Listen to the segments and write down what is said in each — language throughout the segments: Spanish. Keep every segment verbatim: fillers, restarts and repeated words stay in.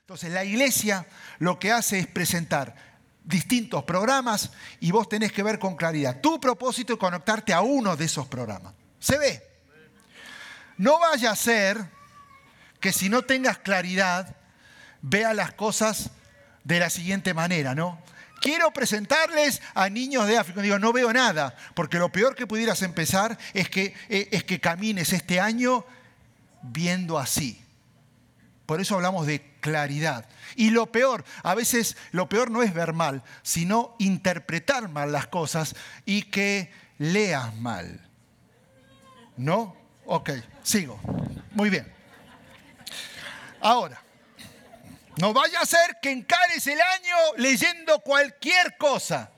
Entonces la iglesia lo que hace es presentar distintos programas y vos tenés que ver con claridad. Tu propósito es conectarte a uno de esos programas. ¿Se ve? No vaya a ser que si no tengas claridad, vea las cosas de la siguiente manera, ¿no? Quiero presentarles a niños de África. Digo, no veo nada, porque lo peor que pudieras empezar es que, es que camines este año viendo así. Por eso hablamos de claridad. Y lo peor, a veces lo peor no es ver mal, sino interpretar mal las cosas y que leas mal. ¿No? Ok, sigo. Muy bien. Ahora, no vaya a ser que encares el año leyendo cualquier cosa.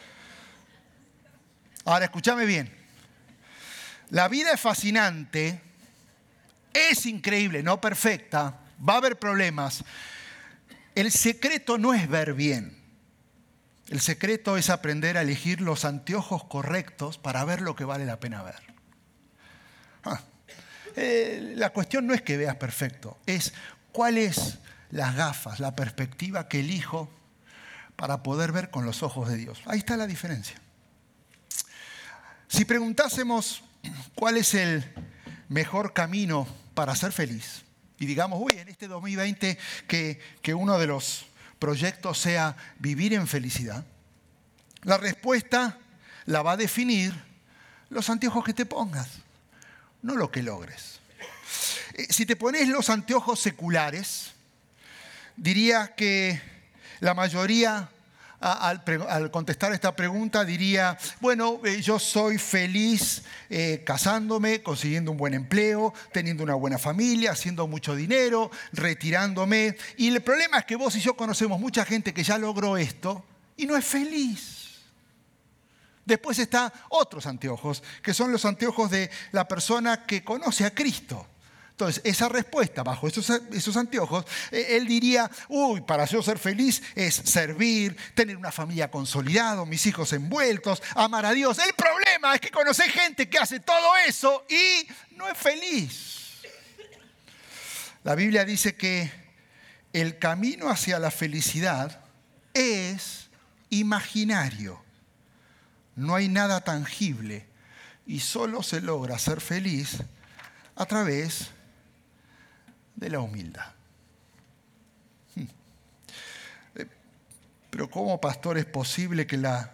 Ahora, escúchame bien. La vida es fascinante, es increíble, no perfecta, va a haber problemas. El secreto no es ver bien. El secreto es aprender a elegir los anteojos correctos para ver lo que vale la pena ver. Ah, eh, la cuestión no es que veas perfecto, es cuáles las gafas, la perspectiva que elijo para poder ver con los ojos de Dios. Ahí está la diferencia. Si preguntásemos cuál es el mejor camino para ser feliz, y digamos, uy, en este dos mil veinte que, que uno de los proyectos sea vivir en felicidad, la respuesta la va a definir los anteojos que te pongas, no lo que logres. Si te pones los anteojos seculares, diría que la mayoría, al, al contestar esta pregunta, diría, bueno, eh, yo soy feliz eh, casándome, consiguiendo un buen empleo, teniendo una buena familia, haciendo mucho dinero, retirándome. Y el problema es que vos y yo conocemos mucha gente que ya logró esto y no es feliz. Después están otros anteojos, que son los anteojos de la persona que conoce a Cristo. Entonces, esa respuesta, bajo esos, esos anteojos, él diría, uy, para yo ser feliz es servir, tener una familia consolidada, mis hijos envueltos, amar a Dios. El problema es que conoce gente que hace todo eso y no es feliz. La Biblia dice que el camino hacia la felicidad es imaginario. No hay nada tangible y solo se logra ser feliz a través de la humildad. Pero ¿cómo, pastor, es posible que la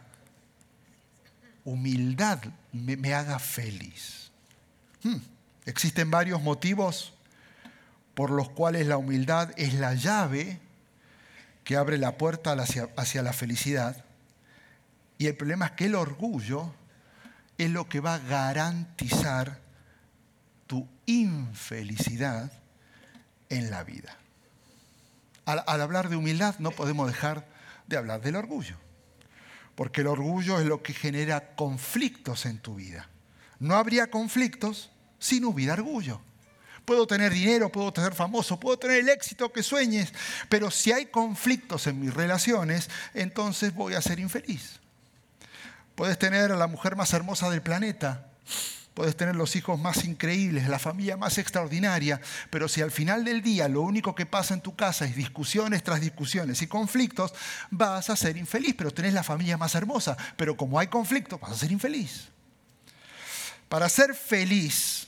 humildad me, me haga feliz? Hmm. Existen varios motivos por los cuales la humildad es la llave que abre la puerta hacia, hacia la felicidad. Y el problema es que el orgullo es lo que va a garantizar tu infelicidad en la vida. Al, al hablar de humildad no podemos dejar de hablar del orgullo, porque el orgullo es lo que genera conflictos en tu vida. No habría conflictos si no hubiera orgullo. Puedo tener dinero, puedo ser famoso, puedo tener el éxito que sueñes, pero si hay conflictos en mis relaciones, entonces voy a ser infeliz. Puedes tener a la mujer más hermosa del planeta, puedes tener los hijos más increíbles, la familia más extraordinaria, pero si al final del día lo único que pasa en tu casa es discusiones tras discusiones y conflictos, vas a ser infeliz, pero tenés la familia más hermosa, pero como hay conflictos, vas a ser infeliz. Para ser feliz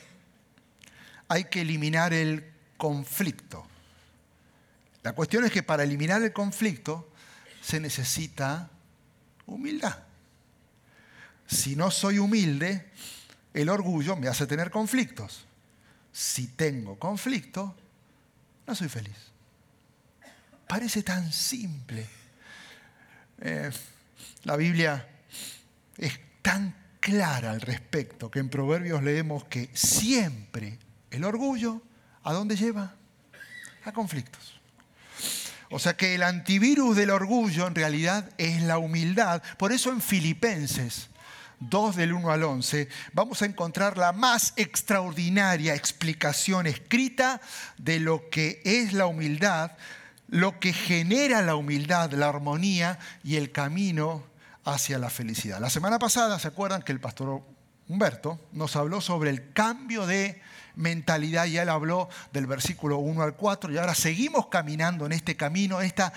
hay que eliminar el conflicto. La cuestión es que para eliminar el conflicto se necesita humildad. Si no soy humilde, el orgullo me hace tener conflictos. Si tengo conflicto, no soy feliz. Parece tan simple. Eh, la Biblia es tan clara al respecto que en Proverbios leemos que siempre el orgullo, ¿a dónde lleva? A conflictos. O sea que el antivirus del orgullo en realidad es la humildad. Por eso en Filipenses dos del uno al once, vamos a encontrar la más extraordinaria explicación escrita de lo que es la humildad, lo que genera la humildad, la armonía y el camino hacia la felicidad. La semana pasada, ¿se acuerdan que el pastor Humberto, nos habló sobre el cambio de mentalidad y él habló del versículo uno al cuatro y ahora seguimos caminando en este camino, esta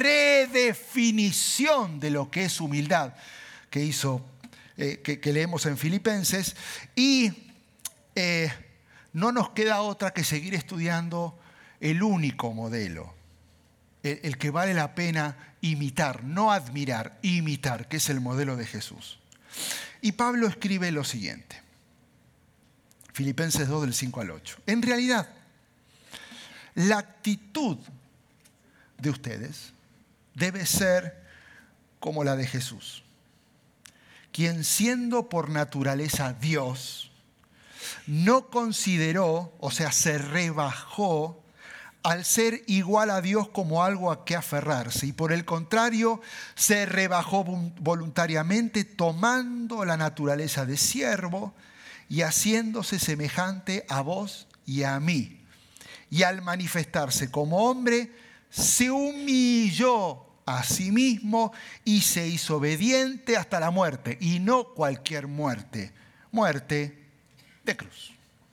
redefinición de lo que es humildad que hizo, eh, que, que leemos en Filipenses y eh, no nos queda otra que seguir estudiando el único modelo, el, el que vale la pena imitar, no admirar, imitar, que es el modelo de Jesús. Y Pablo escribe lo siguiente. Filipenses dos, del cinco al ocho. En realidad, la actitud de ustedes debe ser como la de Jesús, quien siendo por naturaleza Dios, no consideró, o sea, se rebajó al ser igual a Dios como algo a que aferrarse. Y por el contrario, se rebajó voluntariamente tomando la naturaleza de siervo y haciéndose semejante a vos y a mí. Y al manifestarse como hombre, se humilló a sí mismo y se hizo obediente hasta la muerte. Y no cualquier muerte, muerte de cruz.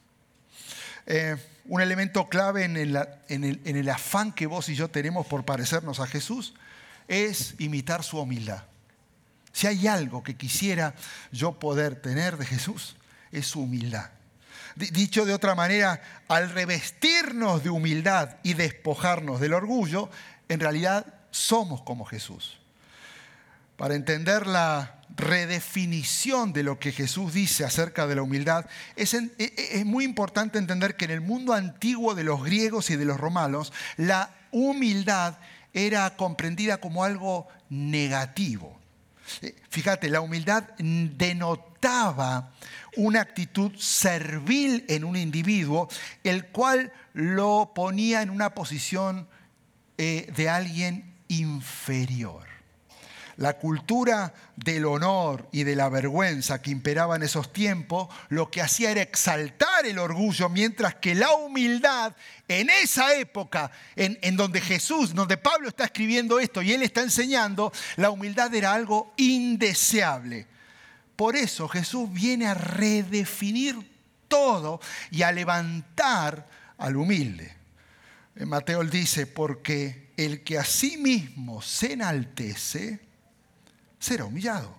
Eh, un elemento clave en el, en, el, en el afán que vos y yo tenemos por parecernos a Jesús es imitar su humildad. Si hay algo que quisiera yo poder tener de Jesús, es su humildad. Dicho de otra manera, al revestirnos de humildad y despojarnos del orgullo, en realidad somos como Jesús. Para entender la redefinición de lo que Jesús dice acerca de la humildad, es, en, es muy importante entender que en el mundo antiguo de los griegos y de los romanos, la humildad era comprendida como algo negativo. Fíjate, la humildad denotaba una actitud servil en un individuo, el cual lo ponía en una posición eh, de alguien inferior. La cultura del honor y de la vergüenza que imperaba en esos tiempos, lo que hacía era exaltar el orgullo, mientras que la humildad en esa época, en, en donde Jesús, donde Pablo está escribiendo esto y él está enseñando, la humildad era algo indeseable. Por eso Jesús viene a redefinir todo y a levantar al humilde. En Mateo él dice, porque el que a sí mismo se enaltece, será humillado.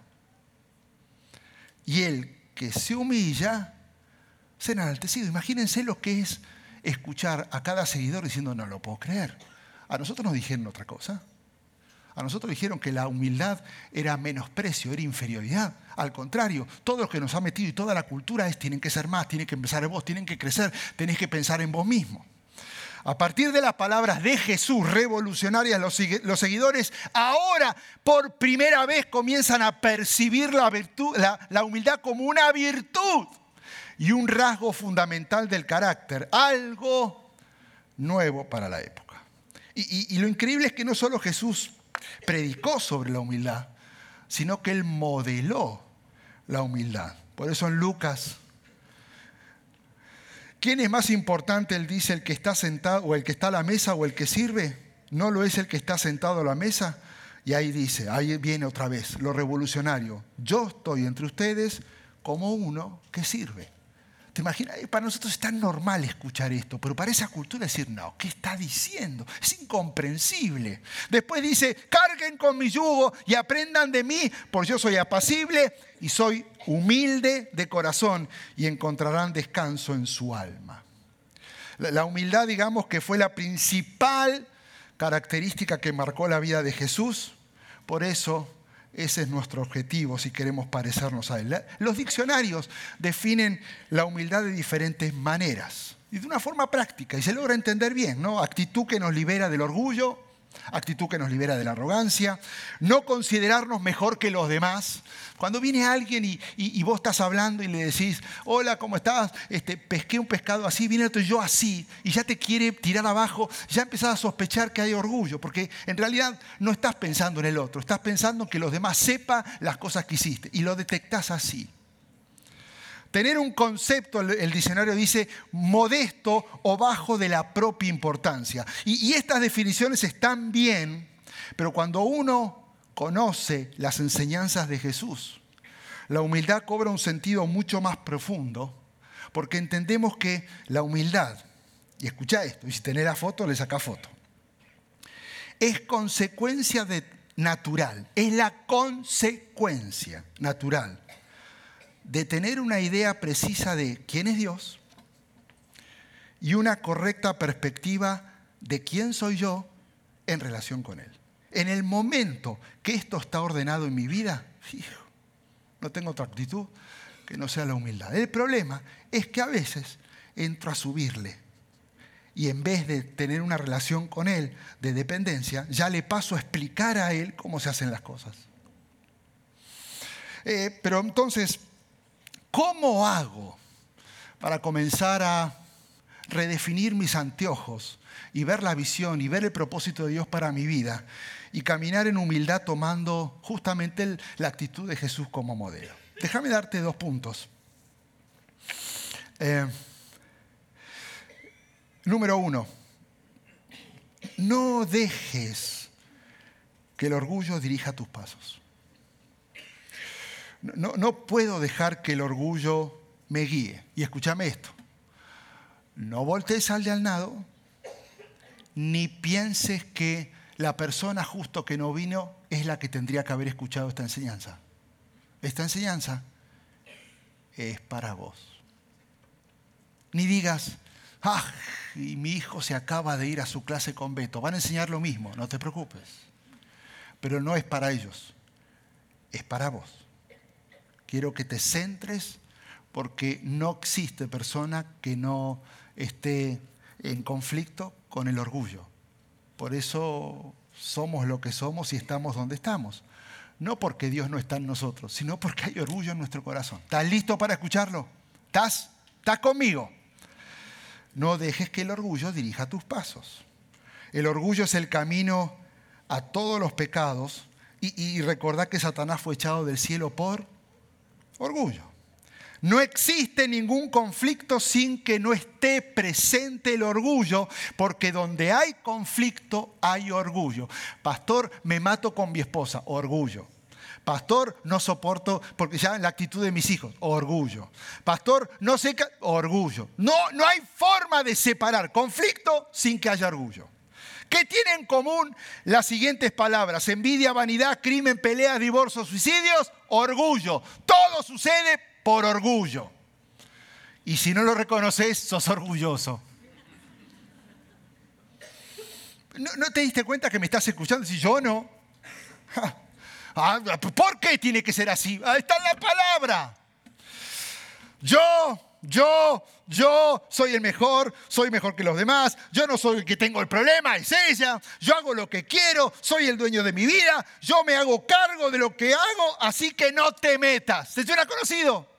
Y el que se humilla, será enaltecido. Imagínense lo que es escuchar a cada seguidor diciendo, no lo puedo creer. A nosotros nos dijeron otra cosa. A nosotros dijeron que la humildad era menosprecio, era inferioridad. Al contrario, todo lo que nos ha metido y toda la cultura es, tienen que ser más, tienen que empezar en vos, tienen que crecer, tenés que pensar en vos mismo. A partir de las palabras de Jesús revolucionarias, los, los seguidores ahora por primera vez comienzan a percibir la, virtud, la, la humildad como una virtud y un rasgo fundamental del carácter, algo nuevo para la época. Y, y, y lo increíble es que no solo Jesús predicó sobre la humildad, sino que él modeló la humildad. Por eso en Lucas, ¿quién es más importante? Él dice, el que está sentado o el que está a la mesa o el que sirve. ¿No lo es el que está sentado a la mesa? Y ahí dice, ahí viene otra vez lo revolucionario. Yo estoy entre ustedes como uno que sirve. ¿Te imaginas? Para nosotros es tan normal escuchar esto, pero para esa cultura decir, no, ¿qué está diciendo? Es incomprensible. Después dice, carguen con mi yugo y aprendan de mí, porque yo soy apacible y soy humilde de corazón y encontrarán descanso en su alma. La humildad, digamos, que fue la principal característica que marcó la vida de Jesús. Por eso, ese es nuestro objetivo si queremos parecernos a Él. Los diccionarios definen la humildad de diferentes maneras y de una forma práctica y se logra entender bien, ¿no? Actitud que nos libera del orgullo, actitud que nos libera de la arrogancia, no considerarnos mejor que los demás. Cuando viene alguien y, y, y vos estás hablando y le decís, hola, ¿cómo estás? Este, pesqué un pescado así, viene otro y yo así, y ya te quiere tirar abajo, ya empezás a sospechar que hay orgullo, porque en realidad no estás pensando en el otro, estás pensando en que los demás sepan las cosas que hiciste, y lo detectás así. Tener un concepto, el diccionario dice, modesto o bajo de la propia importancia. Y, y estas definiciones están bien, pero cuando uno conoce las enseñanzas de Jesús, la humildad cobra un sentido mucho más profundo porque entendemos que la humildad, y escucha esto, y si tenés la foto, le sacás foto, es consecuencia de, natural, es la consecuencia natural de tener una idea precisa de quién es Dios y una correcta perspectiva de quién soy yo en relación con Él. En el momento que esto está ordenado en mi vida, fijo, no tengo otra actitud que no sea la humildad. El problema es que a veces entro a subirle y en vez de tener una relación con Él de dependencia, ya le paso a explicar a Él cómo se hacen las cosas. Eh, pero entonces, ¿cómo hago para comenzar a redefinir mis anteojos y ver la visión y ver el propósito de Dios para mi vida y caminar en humildad tomando justamente el, la actitud de Jesús como modelo? Déjame darte dos puntos. Eh, número uno, no dejes que el orgullo dirija tus pasos. No, no puedo dejar que el orgullo me guíe. Y escúchame esto. No voltees al de al lado, ni pienses que la persona justo que no vino es la que tendría que haber escuchado esta enseñanza. Esta enseñanza es para vos. Ni digas, ah, y mi hijo se acaba de ir a su clase con Beto. Van a enseñar lo mismo, no te preocupes. Pero no es para ellos, es para vos. Quiero que te centres porque no existe persona que no esté en conflicto con el orgullo. Por eso somos lo que somos y estamos donde estamos. No porque Dios no está en nosotros, sino porque hay orgullo en nuestro corazón. ¿Estás listo para escucharlo? ¿Estás? ¿Estás conmigo? No dejes que el orgullo dirija tus pasos. El orgullo es el camino a todos los pecados y, y recordad que Satanás fue echado del cielo por orgullo. No existe ningún conflicto sin que no esté presente el orgullo, porque donde hay conflicto hay orgullo. Pastor, me mato con mi esposa, orgullo. Pastor, no soporto, porque ya en la actitud de mis hijos, orgullo. Pastor, no sé qué, orgullo. No, no hay forma de separar conflicto sin que haya orgullo. ¿Qué tienen en común las siguientes palabras? Envidia, vanidad, crimen, peleas, divorcios, suicidios, orgullo. Todo sucede por orgullo. Y si no lo reconoces, sos orgulloso. ¿No, no te diste cuenta que me estás escuchando? Si yo no. Ah, ¿por qué tiene que ser así? Ahí está en la palabra. Yo, yo, yo soy el mejor, soy mejor que los demás. Yo no soy el que tengo el problema, es ella. Yo hago lo que quiero, soy el dueño de mi vida. Yo me hago cargo de lo que hago, así que no te metas. ¿Te suena conocido?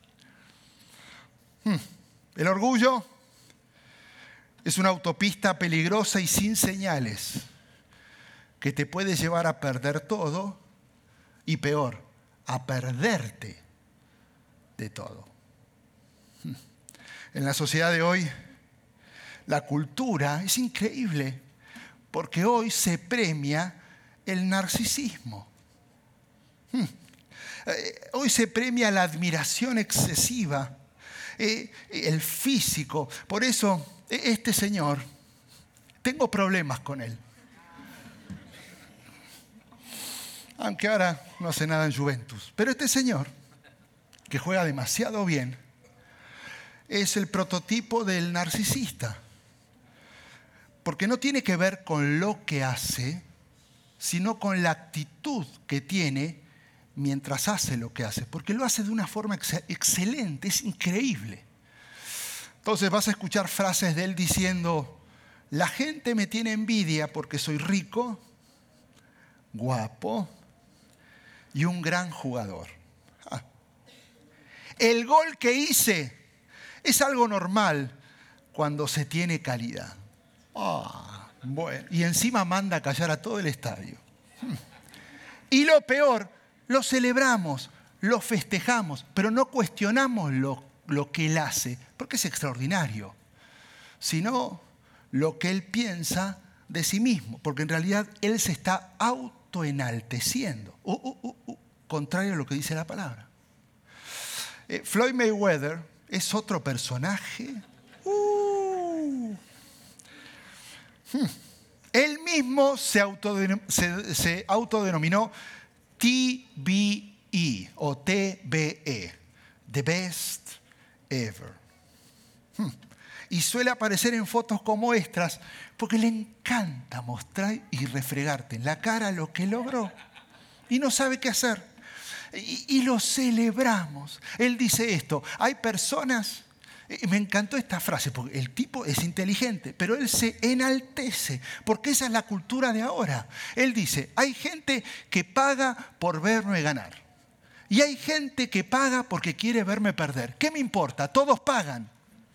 Hmm. El orgullo es una autopista peligrosa y sin señales que te puede llevar a perder todo y peor, a perderte de todo. Hmm. En la sociedad de hoy, la cultura es increíble porque hoy se premia el narcisismo. Hmm. Eh, hoy se premia la admiración excesiva, eh, el físico. Por eso, este señor, tengo problemas con él. Aunque ahora no hace nada en Juventus. Pero este señor, que juega demasiado bien, es el prototipo del narcisista. Porque no tiene que ver con lo que hace, sino con la actitud que tiene mientras hace lo que hace. Porque lo hace de una forma ex- excelente, es increíble. Entonces vas a escuchar frases de él diciendo, la gente me tiene envidia porque soy rico, guapo y un gran jugador. Ah. El gol que hice es algo normal cuando se tiene calidad. Ah, bueno. Y encima manda a callar a todo el estadio. Y lo peor, lo celebramos, lo festejamos, pero no cuestionamos lo, lo que él hace, porque es extraordinario, sino lo que él piensa de sí mismo, porque en realidad él se está autoenalteciendo, uh, uh, uh, uh, contrario a lo que dice la palabra. Eh, Floyd Mayweather es otro personaje. Uh. Hmm. Él mismo se, autodenom- se, se autodenominó T B E o T B E, The Best Ever. Hmm. Y suele aparecer en fotos como estas porque le encanta mostrar y refregarte en la cara lo que logró y no sabe qué hacer. Y, y lo celebramos. Él dice esto, hay personas, me encantó esta frase, porque el tipo es inteligente, pero él se enaltece, porque esa es la cultura de ahora. Él dice, hay gente que paga por verme ganar, y hay gente que paga porque quiere verme perder. ¿Qué me importa? Todos pagan.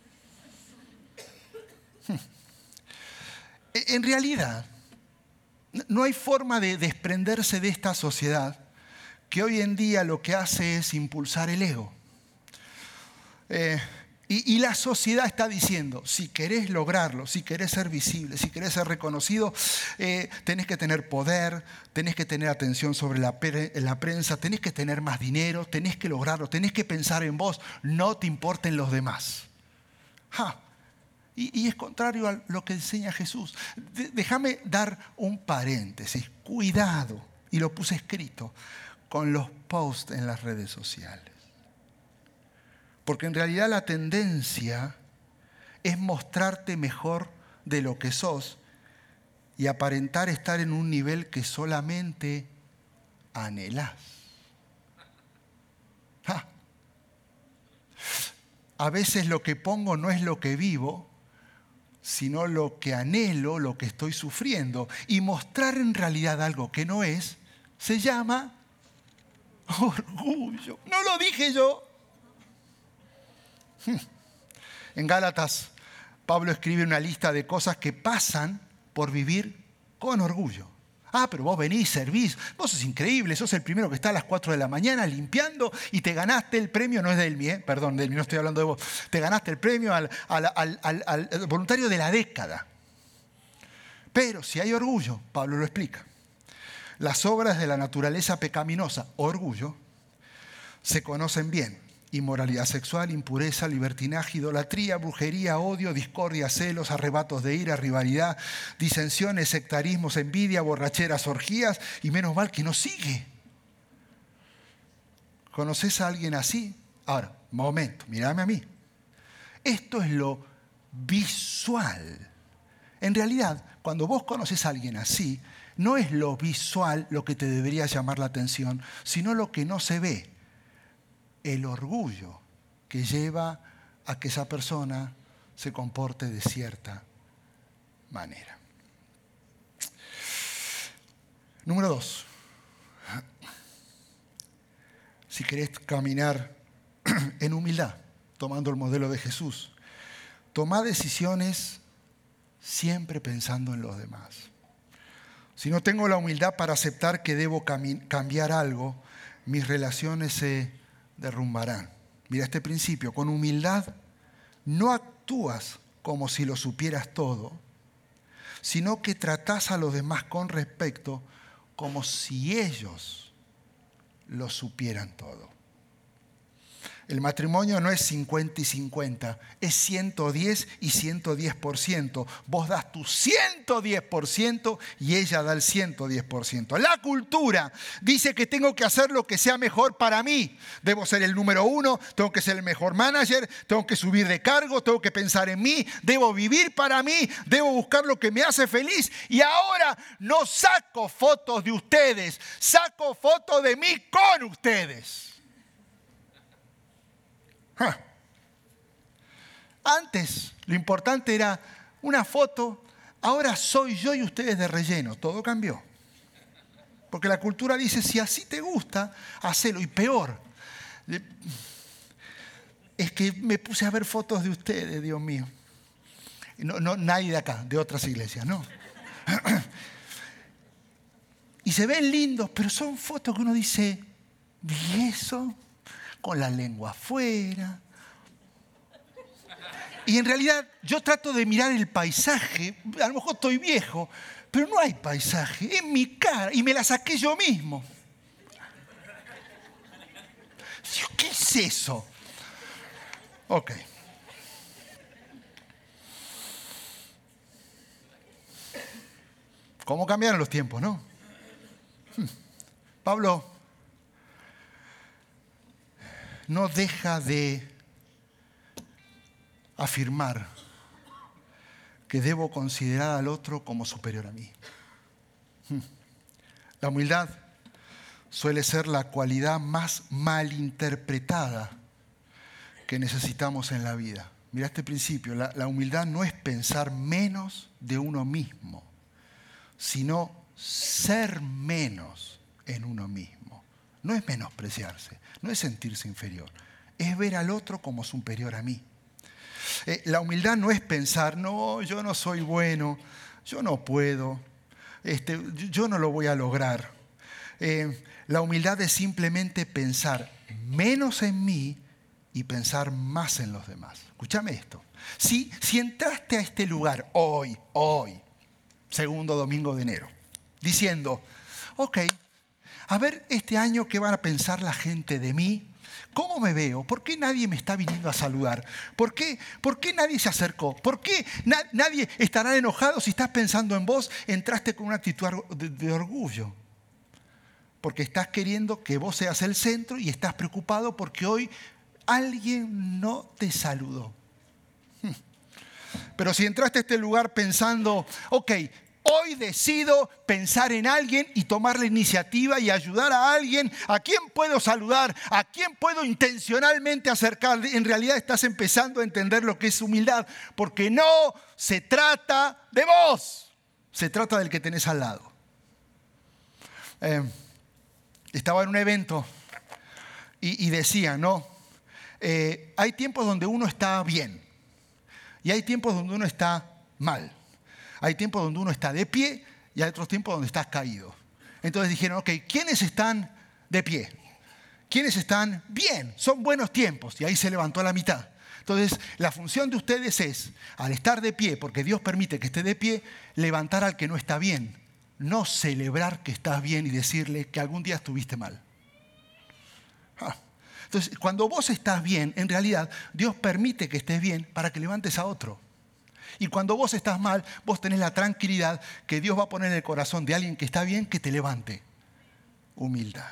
En realidad, no hay forma de desprenderse de esta sociedad que hoy en día lo que hace es impulsar el ego. Eh, y, y la sociedad está diciendo, si querés lograrlo, si querés ser visible, si querés ser reconocido, eh, tenés que tener poder, tenés que tener atención sobre la, pre, la prensa, tenés que tener más dinero, tenés que lograrlo, tenés que pensar en vos, no te importen los demás. Ja. Y, y es contrario a lo que enseña Jesús. De, déjame dar un paréntesis, cuidado, y lo puse escrito, con los posts en las redes sociales. Porque en realidad la tendencia es mostrarte mejor de lo que sos y aparentar estar en un nivel que solamente anhelás. ¡Ja! A veces lo que pongo no es lo que vivo, sino lo que anhelo, lo que estoy sufriendo. Y mostrar en realidad algo que no es, se llama orgullo. No lo dije yo. En Gálatas, Pablo escribe una lista de cosas que pasan por vivir con orgullo. Ah, pero vos venís, servís, vos sos increíble, sos el primero que está a las cuatro de la mañana limpiando y te ganaste el premio, no es de Elmi, ¿eh? Perdón, de Elmi, no estoy hablando de vos, te ganaste el premio al, al, al, al, al voluntario de la década. Pero si hay orgullo, Pablo lo explica, las obras de la naturaleza pecaminosa, orgullo, se conocen bien. Inmoralidad sexual, impureza, libertinaje, idolatría, brujería, odio, discordia, celos, arrebatos de ira, rivalidad, disensiones, sectarismos, envidia, borracheras, orgías, y menos mal que no sigue. ¿Conoces a alguien así? Ahora, momento, mírame a mí. Esto es lo visual. En realidad, cuando vos conoces a alguien así, no es lo visual lo que te debería llamar la atención, sino lo que no se ve. El orgullo que lleva a que esa persona se comporte de cierta manera. Número dos. Si querés caminar en humildad, tomando el modelo de Jesús, tomá decisiones siempre pensando en los demás. Si no tengo la humildad para aceptar que debo cami- cambiar algo, mis relaciones se derrumbarán. Mira este principio, con humildad no actúas como si lo supieras todo, sino que tratás a los demás con respeto como si ellos lo supieran todo. El matrimonio no es cincuenta y cincuenta, es ciento diez y ciento diez por ciento. Vos das tu ciento diez por ciento y ella da el ciento diez por ciento. La cultura dice que tengo que hacer lo que sea mejor para mí. Debo ser el número uno, tengo que ser el mejor manager, tengo que subir de cargo, tengo que pensar en mí, debo vivir para mí, debo buscar lo que me hace feliz. Y ahora no saco fotos de ustedes, saco fotos de mí con ustedes. Huh. Antes lo importante era una foto, ahora soy yo y ustedes de relleno, todo cambió. Porque la cultura dice, si así te gusta, hacelo. Y peor, es que me puse a ver fotos de ustedes, Dios mío. No, no, nadie de acá, de otras iglesias, no. Y se ven lindos, pero son fotos que uno dice, ¿y eso? Con la lengua afuera. Y en realidad yo trato de mirar el paisaje, a lo mejor estoy viejo, pero no hay paisaje, es mi cara, y me la saqué yo mismo. ¿Qué es eso? Ok. ¿Cómo cambiaron los tiempos, no? Hmm. Pablo no deja de afirmar que debo considerar al otro como superior a mí. Hmm. La humildad suele ser la cualidad más malinterpretada que necesitamos en la vida. Mira este principio, la, la humildad no es pensar menos de uno mismo, sino ser menos en uno mismo. No es menospreciarse, no es sentirse inferior, es ver al otro como superior a mí. Eh, la humildad no es pensar, no, yo no soy bueno, yo no puedo, este, yo no lo voy a lograr. Eh, la humildad es simplemente pensar menos en mí y pensar más en los demás. Escúchame esto. Si, si entraste a este lugar hoy, hoy, segundo domingo de enero, diciendo, ok, a ver este año qué van a pensar la gente de mí, ¿cómo me veo? ¿Por qué nadie me está viniendo a saludar? ¿Por qué, por qué nadie se acercó? ¿Por qué na- nadie estará enojado si estás pensando en vos? Entraste con una actitud de, de orgullo. Porque estás queriendo que vos seas el centro y estás preocupado porque hoy alguien no te saludó. Pero si entraste a este lugar pensando, ok, hoy decido pensar en alguien y tomar la iniciativa y ayudar a alguien, ¿a quién puedo saludar? ¿A quién puedo intencionalmente acercar? En realidad estás empezando a entender lo que es humildad, porque no se trata de vos, se trata del que tenés al lado. Eh, estaba en un evento y, y decía, ¿no? Eh, hay tiempos donde uno está bien y hay tiempos donde uno está mal. Hay tiempos donde uno está de pie y hay otros tiempos donde estás caído. Entonces dijeron, ok, ¿quiénes están de pie? ¿Quiénes están bien? Son buenos tiempos. Y ahí se levantó a la mitad. Entonces, la función de ustedes es, al estar de pie, porque Dios permite que esté de pie, levantar al que no está bien. No celebrar que estás bien y decirle que algún día estuviste mal. Ah. Entonces, cuando vos estás bien, en realidad, Dios permite que estés bien para que levantes a otro. Y cuando vos estás mal, vos tenés la tranquilidad que Dios va a poner en el corazón de alguien que está bien, que te levante. Humildad.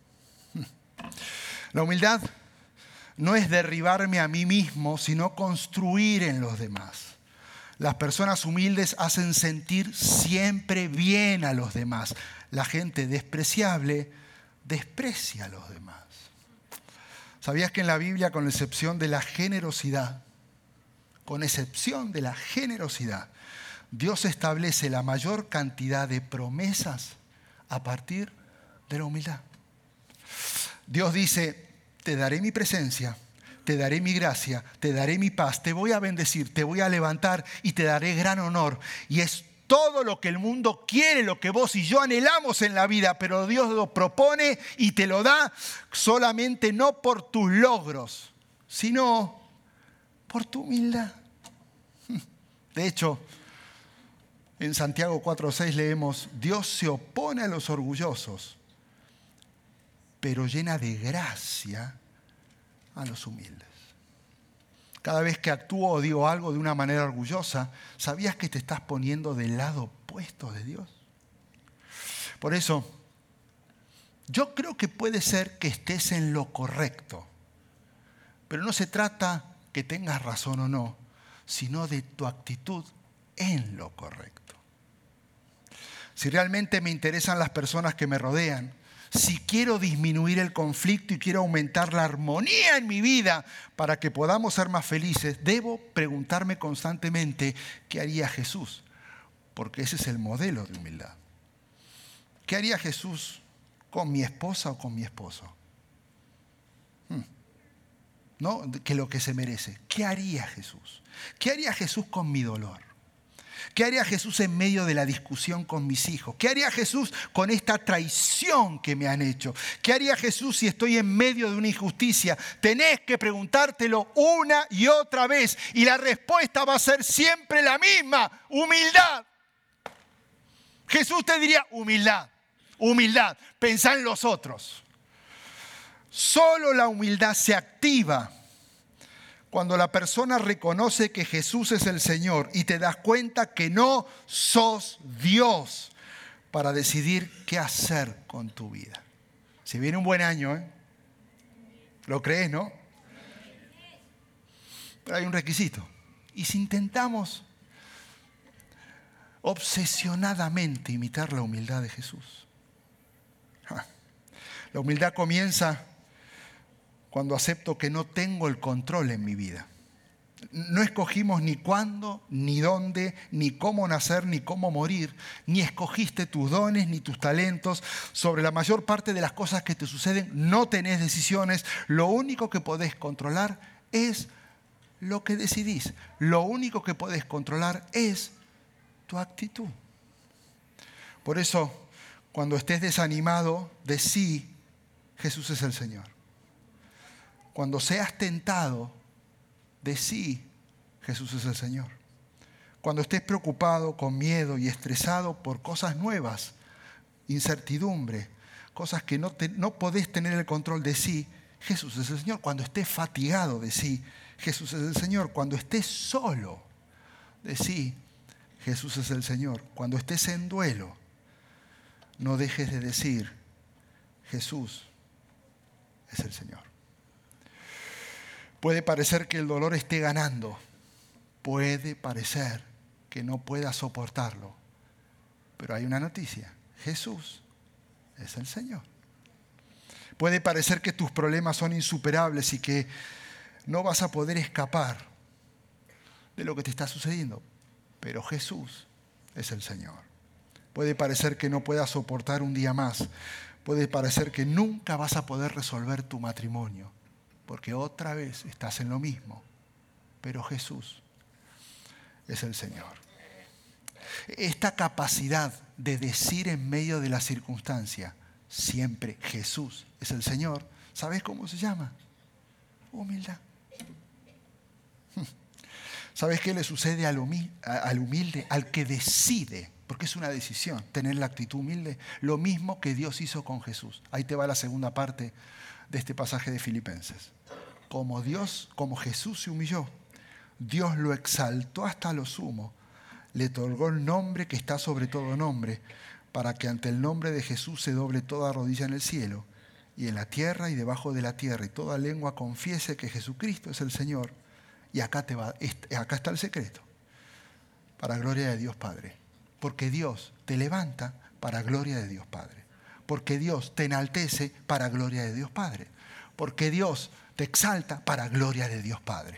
La humildad no es derribarme a mí mismo, sino construir en los demás. Las personas humildes hacen sentir siempre bien a los demás. La gente despreciable desprecia a los demás. ¿Sabías que en la Biblia, con excepción de la generosidad, con excepción de la generosidad, Dios establece la mayor cantidad de promesas a partir de la humildad? Dios dice, te daré mi presencia, te daré mi gracia, te daré mi paz, te voy a bendecir, te voy a levantar y te daré gran honor. Y es todo lo que el mundo quiere, lo que vos y yo anhelamos en la vida, pero Dios lo propone y te lo da solamente no por tus logros, sino por tu humildad. De hecho, en Santiago cuatro seis leemos, Dios se opone a los orgullosos, pero llena de gracia a los humildes. Cada vez que actúo o digo algo de una manera orgullosa, ¿sabías que te estás poniendo del lado opuesto de Dios? Por eso, yo creo que puede ser que estés en lo correcto, pero no se trata que tengas razón o no, sino de tu actitud en lo correcto. Si realmente me interesan las personas que me rodean, si quiero disminuir el conflicto y quiero aumentar la armonía en mi vida para que podamos ser más felices, debo preguntarme constantemente qué haría Jesús, porque ese es el modelo de humildad. ¿Qué haría Jesús con mi esposa o con mi esposo? Hmm. ¿No? Que lo que se merece. ¿Qué haría Jesús? ¿Qué haría Jesús con mi dolor? ¿Qué haría Jesús en medio de la discusión con mis hijos? ¿Qué haría Jesús con esta traición que me han hecho? ¿Qué haría Jesús si estoy en medio de una injusticia? Tenés que preguntártelo una y otra vez y la respuesta va a ser siempre la misma: humildad. Jesús te diría humildad, humildad, pensá en los otros. Solo la humildad se activa Cuando la persona reconoce que Jesús es el Señor y te das cuenta que no sos Dios para decidir qué hacer con tu vida. Si viene un buen año, ¿eh? ¿Lo crees, no? Pero hay un requisito. Y si intentamos obsesionadamente imitar la humildad de Jesús. La humildad comienza cuando acepto que no tengo el control en mi vida. No escogimos ni cuándo, ni dónde, ni cómo nacer, ni cómo morir, ni escogiste tus dones, ni tus talentos. Sobre la mayor parte de las cosas que te suceden no tenés decisiones. Lo único que podés controlar es lo que decidís. Lo único que podés controlar es tu actitud. Por eso, cuando estés desanimado, decí, Jesús es el Señor. Cuando seas tentado, decí, Jesús es el Señor. Cuando estés preocupado, con miedo y estresado por cosas nuevas, incertidumbre, cosas que no, te, no podés tener el control, decí, Jesús es el Señor. Cuando estés fatigado, decí, Jesús es el Señor. Cuando estés solo, decí, Jesús es el Señor. Cuando estés en duelo, no dejes de decir, Jesús es el Señor. Puede parecer que el dolor esté ganando. Puede parecer que no puedas soportarlo. Pero hay una noticia. Jesús es el Señor. Puede parecer que tus problemas son insuperables y que no vas a poder escapar de lo que te está sucediendo. Pero Jesús es el Señor. Puede parecer que no puedas soportar un día más. Puede parecer que nunca vas a poder resolver tu matrimonio, porque otra vez estás en lo mismo. Pero Jesús es el Señor. Esta capacidad de decir en medio de la circunstancia, siempre Jesús es el Señor, ¿sabes cómo se llama? Humildad. ¿Sabes qué le sucede al humilde? Al que decide, porque es una decisión, tener la actitud humilde, lo mismo que Dios hizo con Jesús. Ahí te va la segunda parte de este pasaje de Filipenses. Como Dios, como Jesús se humilló, Dios lo exaltó hasta lo sumo, le otorgó el nombre que está sobre todo nombre, para que ante el nombre de Jesús se doble toda rodilla en el cielo y en la tierra y debajo de la tierra, y toda lengua confiese que Jesucristo es el Señor. Y acá, te va, acá está el secreto, para gloria de Dios Padre. Porque Dios te levanta para gloria de Dios Padre. Porque Dios te enaltece para gloria de Dios Padre. Porque Dios te exalta para gloria de Dios Padre.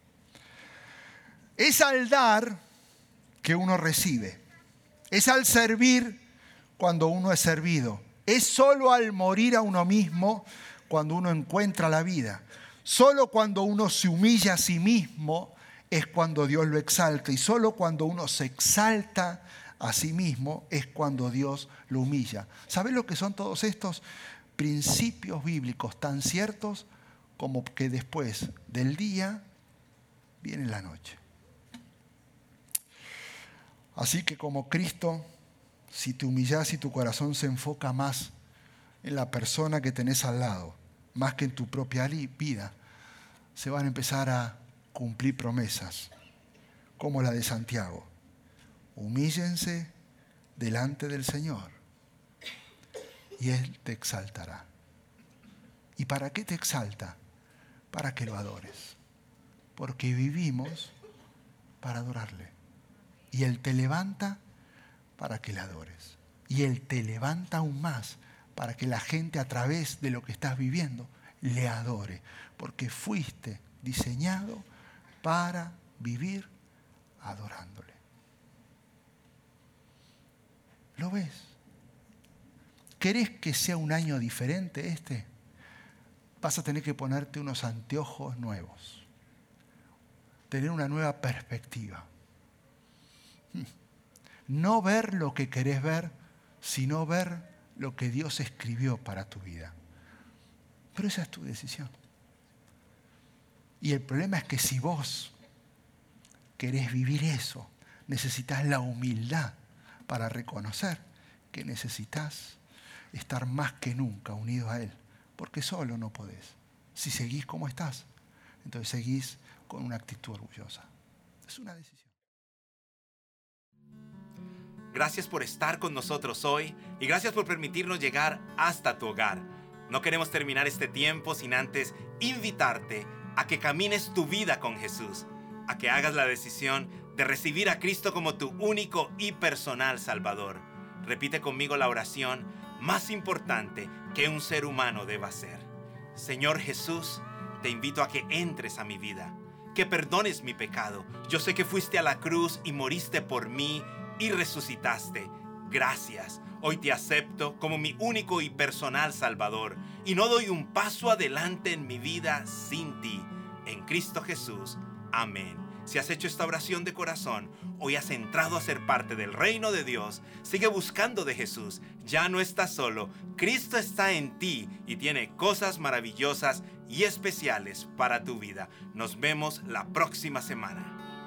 Es al dar que uno recibe. Es al servir cuando uno es servido. Es solo al morir a uno mismo cuando uno encuentra la vida. Solo cuando uno se humilla a sí mismo es cuando Dios lo exalta. Y solo cuando uno se exalta a sí mismo es cuando Dios lo humilla. ¿Sabes lo que son todos estos principios bíblicos tan ciertos como que después del día viene la noche? Así que como Cristo, si te humillas y tu corazón se enfoca más en la persona que tenés al lado, más que en tu propia vida, se van a empezar a cumplir promesas, como la de Santiago. Humíllense delante del Señor y Él te exaltará. ¿Y para qué te exalta? Para que lo adores. Porque vivimos para adorarle. Y Él te levanta para que le adores. Y Él te levanta aún más para que la gente a través de lo que estás viviendo le adore. Porque fuiste diseñado para vivir adorándole. ¿Lo ves? ¿Querés que sea un año diferente este? Vas a tener que ponerte unos anteojos nuevos. Tener una nueva perspectiva. No ver lo que querés ver, sino ver lo que Dios escribió para tu vida. Pero esa es tu decisión. Y el problema es que si vos querés vivir eso, necesitas la humildad para reconocer que necesitas estar más que nunca unido a Él. Porque solo no podés. Si seguís como estás, entonces seguís con una actitud orgullosa. Es una decisión. Gracias por estar con nosotros hoy y gracias por permitirnos llegar hasta tu hogar. No queremos terminar este tiempo sin antes invitarte a que camines tu vida con Jesús, a que hagas la decisión de recibir a Cristo como tu único y personal Salvador. Repite conmigo la oración más importante que un ser humano deba hacer. Señor Jesús, te invito a que entres a mi vida, que perdones mi pecado. Yo sé que fuiste a la cruz y moriste por mí y resucitaste. Gracias. Hoy te acepto como mi único y personal Salvador y no doy un paso adelante en mi vida sin ti. En Cristo Jesús. Amén. Si has hecho esta oración de corazón, hoy has entrado a ser parte del reino de Dios. Sigue buscando de Jesús. Ya no estás solo. Cristo está en ti y tiene cosas maravillosas y especiales para tu vida. Nos vemos la próxima semana.